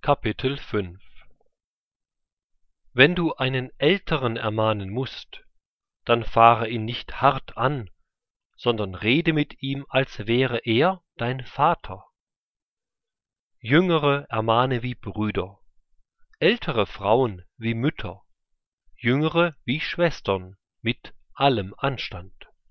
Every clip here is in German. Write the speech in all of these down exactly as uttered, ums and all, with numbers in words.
Kapitel fünf Wenn du einen Älteren ermahnen musst, dann fahre ihn nicht hart an, sondern rede mit ihm, als wäre er dein Vater. Jüngere ermahne wie Brüder, ältere Frauen wie Mütter, Jüngere wie Schwestern mit allem Anstand.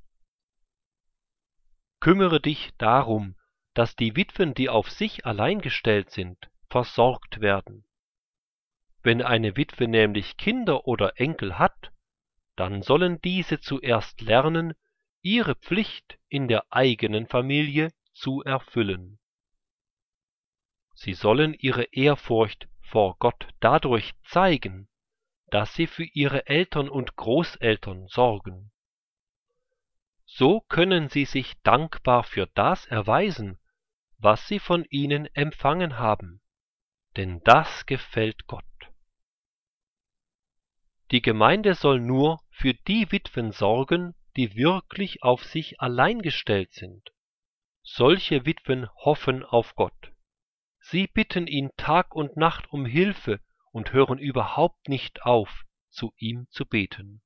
Kümmere dich darum, dass die Witwen, die auf sich allein gestellt sind, versorgt werden. Wenn eine Witwe nämlich Kinder oder Enkel hat, dann sollen diese zuerst lernen, ihre Pflicht in der eigenen Familie zu erfüllen. Sie sollen ihre Ehrfurcht vor Gott dadurch zeigen, dass sie für ihre Eltern und Großeltern sorgen. So können sie sich dankbar für das erweisen, was sie von ihnen empfangen haben, denn das gefällt Gott. Die Gemeinde soll nur für die Witwen sorgen, die wirklich auf sich allein gestellt sind. Solche Witwen hoffen auf Gott. Sie bitten ihn Tag und Nacht um Hilfe und hören überhaupt nicht auf, zu ihm zu beten.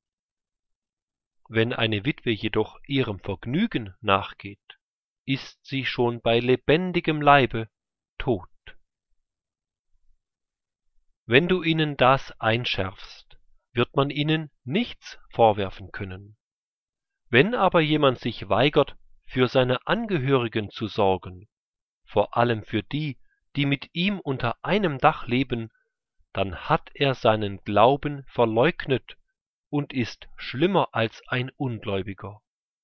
Wenn eine Witwe jedoch ihrem Vergnügen nachgeht, ist sie schon bei lebendigem Leibe tot. Wenn du ihnen das einschärfst, wird man ihnen nichts vorwerfen können. Wenn aber jemand sich weigert, für seine Angehörigen zu sorgen, vor allem für die, die mit ihm unter einem Dach leben, dann hat er seinen Glauben verleugnet und ist schlimmer als ein Ungläubiger.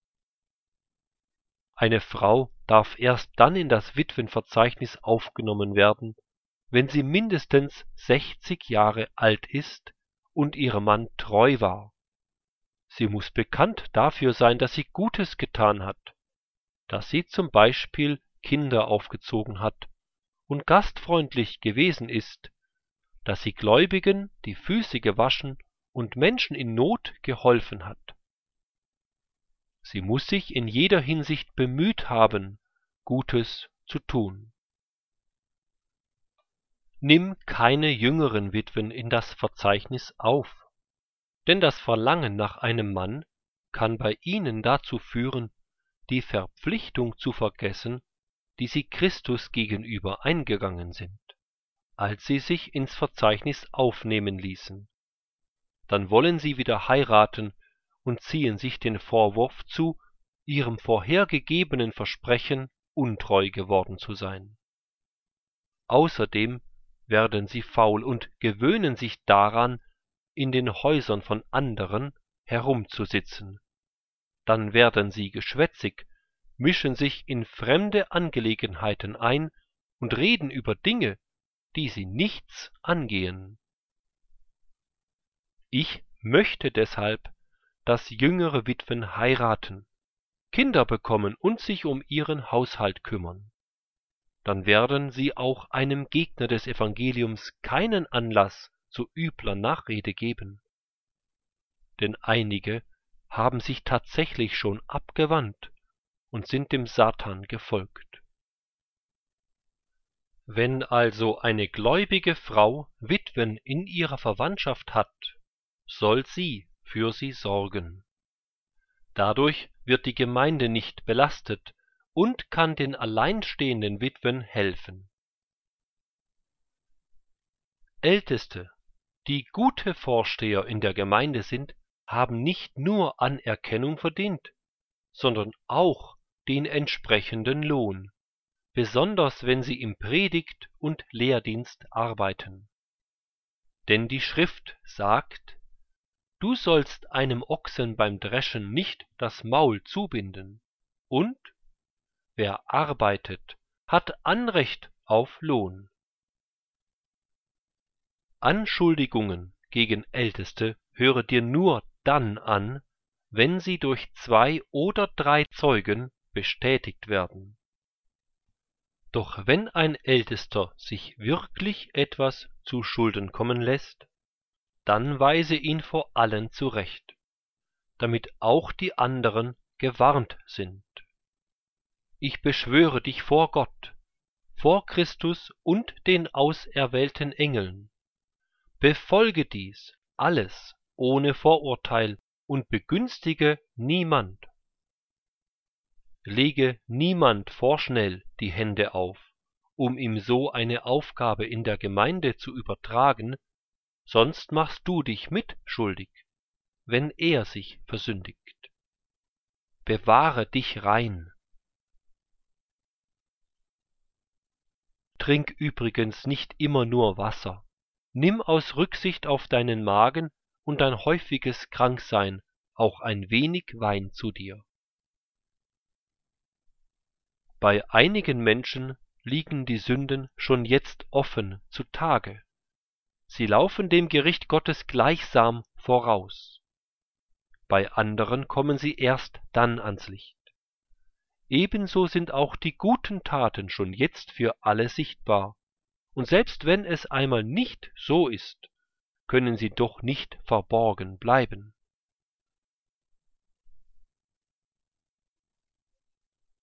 Eine Frau darf erst dann in das Witwenverzeichnis aufgenommen werden, wenn sie mindestens sechzig Jahre alt ist und ihrem Mann treu war. Sie muss bekannt dafür sein, dass sie Gutes getan hat, dass sie zum Beispiel Kinder aufgezogen hat und gastfreundlich gewesen ist, dass sie Gläubigen die Füße gewaschen und Menschen in Not geholfen hat. Sie muss sich in jeder Hinsicht bemüht haben, Gutes zu tun. Nimm keine jüngeren Witwen in das Verzeichnis auf, denn das Verlangen nach einem Mann kann bei ihnen dazu führen, die Verpflichtung zu vergessen, die sie Christus gegenüber eingegangen sind, als sie sich ins Verzeichnis aufnehmen ließen. Dann wollen sie wieder heiraten und ziehen sich den Vorwurf zu, ihrem vorhergegebenen Versprechen untreu geworden zu sein. Außerdem werden sie faul und gewöhnen sich daran, in den Häusern von anderen herumzusitzen. Dann werden sie geschwätzig, mischen sich in fremde Angelegenheiten ein und reden über Dinge, die sie nichts angehen. Ich möchte deshalb, dass jüngere Witwen heiraten, Kinder bekommen und sich um ihren Haushalt kümmern. Dann werden sie auch einem Gegner des Evangeliums keinen Anlass zu übler Nachrede geben. Denn einige haben sich tatsächlich schon abgewandt und sind dem Satan gefolgt. Wenn also eine gläubige Frau Witwen in ihrer Verwandtschaft hat, soll sie für sie sorgen. Dadurch wird die Gemeinde nicht belastet und kann den alleinstehenden Witwen helfen. Älteste, die gute Vorsteher in der Gemeinde sind, haben nicht nur Anerkennung verdient, sondern auch den entsprechenden Lohn, besonders wenn sie im Predigt- und Lehrdienst arbeiten. Denn die Schrift sagt: Du sollst einem Ochsen beim Dreschen nicht das Maul zubinden, und wer arbeitet, hat Anrecht auf Lohn. Anschuldigungen gegen Älteste höre dir nur dann an, wenn sie durch zwei oder drei Zeugen bestätigt werden. Doch wenn ein Ältester sich wirklich etwas zu Schulden kommen lässt, dann weise ihn vor allen zurecht, damit auch die anderen gewarnt sind. Ich beschwöre dich vor Gott, vor Christus und den auserwählten Engeln. Befolge dies alles ohne Vorurteil und begünstige niemand. Lege niemand vorschnell die Hände auf, um ihm so eine Aufgabe in der Gemeinde zu übertragen, sonst machst du dich mitschuldig, wenn er sich versündigt. Bewahre dich rein. Trink übrigens nicht immer nur Wasser. Nimm aus Rücksicht auf deinen Magen und dein häufiges Kranksein auch ein wenig Wein zu dir. Bei einigen Menschen liegen die Sünden schon jetzt offen zutage. Sie laufen dem Gericht Gottes gleichsam voraus. Bei anderen kommen sie erst dann ans Licht. Ebenso sind auch die guten Taten schon jetzt für alle sichtbar, und selbst wenn es einmal nicht so ist, können sie doch nicht verborgen bleiben.